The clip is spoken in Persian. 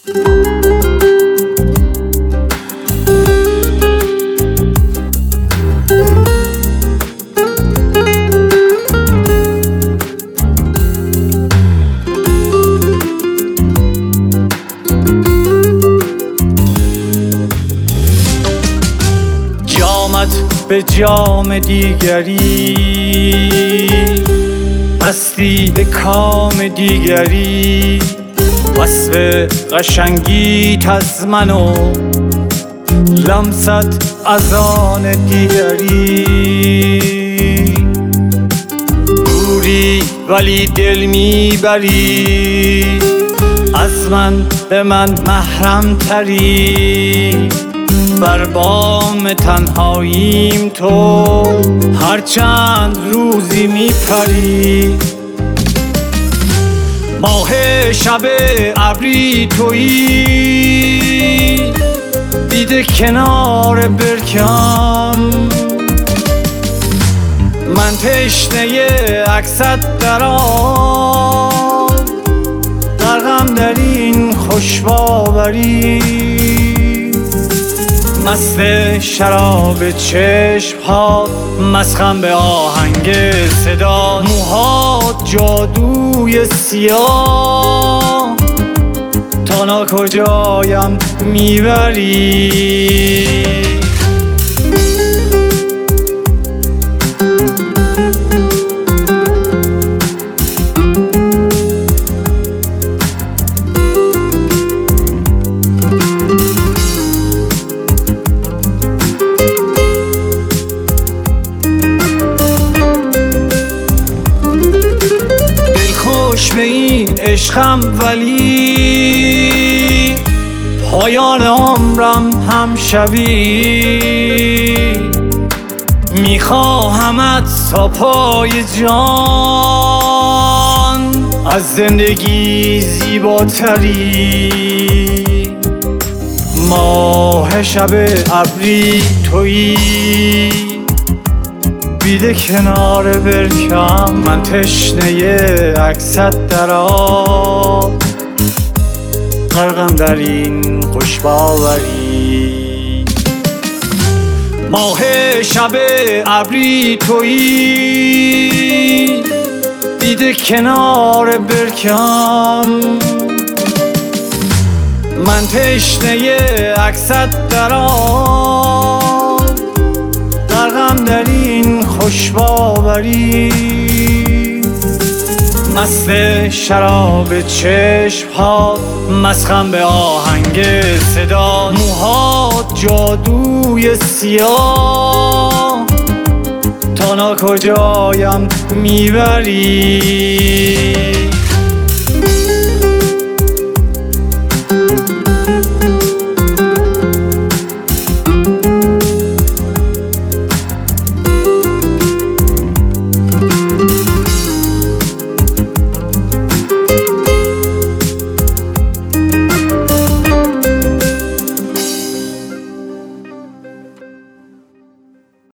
به جام دیگری، مستی به کام دیگری، وصف قشنگیت از من و لمست از آن دیگری. دوری ولی دل میبری، از من به من محرم تری، بر بام تنهاییم تو هر چند روزی میپری. ماه شب ابری تویی، دیده کنار برکم، من تشنه عکست در آن، غرقم در این خوش باوری. مست شراب چشم‌ها، مسخم به آهنگ صدا، موهات جادوی سیاه، تا ناکجایم میبری. به این عشقم ولی پایان عمرم هم شوی، میخواهمت تا پای جان، از زندگی زیباتری. ماه شب ابری تویی، بیده کنار برکم، من تشنه عکست در آب، غرقم در این خوش باوری. ماه شب ابری تویی، بیده کنار برکم، من تشنه عکست در آب، غرقم در این خوش باوری. مست شراب چشم‌ها، مسخم به آهنگ صدا، موهات جادوی سیاه، تا ناکجایم میبری.